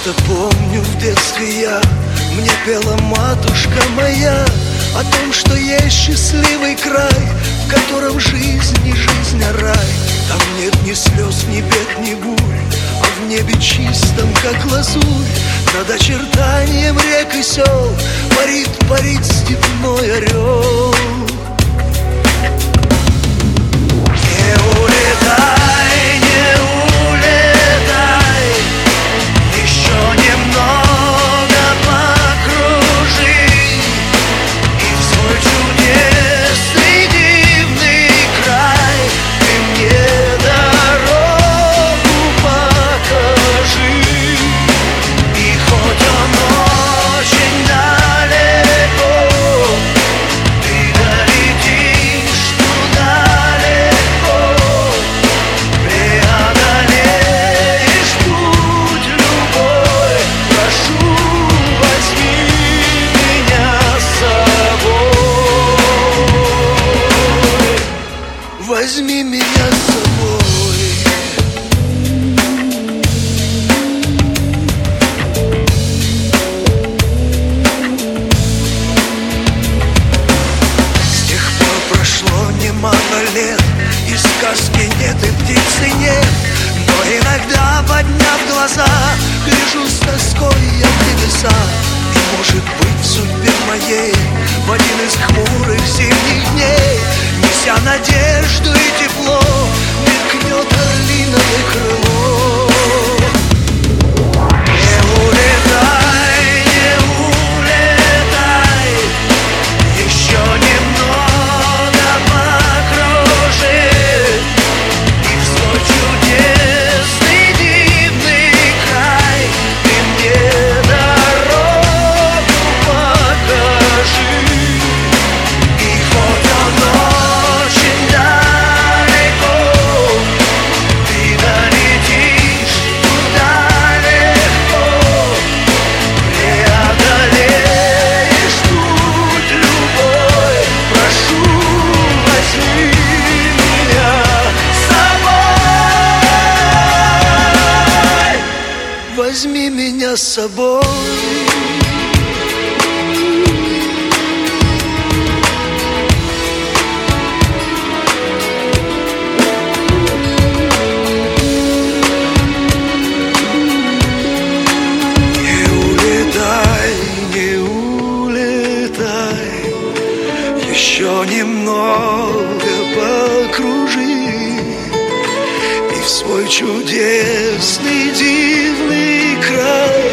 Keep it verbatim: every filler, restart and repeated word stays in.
что помню в детстве я, мне пела матушка моя о том, что есть счастливый край, в котором жизнь не жизнь, а рай. Там нет ни слез, ни бед, ни бурь, а в небе чистом, как лазурь, над очертанием рек и сел парит, парит степной орел. Не улетай, не улетай, еще немного покружи, и в свой чудесный дивный край ты мне дорогу покажи. И хоть он очень далеко, ты долетишь туда легко, преодолеешь путь любой. Прошу, возьми меня с собой, возьми меня с собой. С тех пор прошло немало лет, и сказки нет, и птицы нет, но иногда, подняв глаза, гляжу с тоской я в небеса. И может быть в судьбе моей в один из хмурых зимних дней, неся надежду и тепло, мелькнет орлиное крыло. Не улетай, не улетай, еще немного покружи, и в свой чудесный дивный край ты мне дорогу покажи. И хоть он очень далеко, ты долетишь туда легко, преодолеешь путь любой. Прошу, возьми меня с собой, возьми меня с собой. Не улетай, не улетай, еще немного покружи, и в свой чудесный дивный край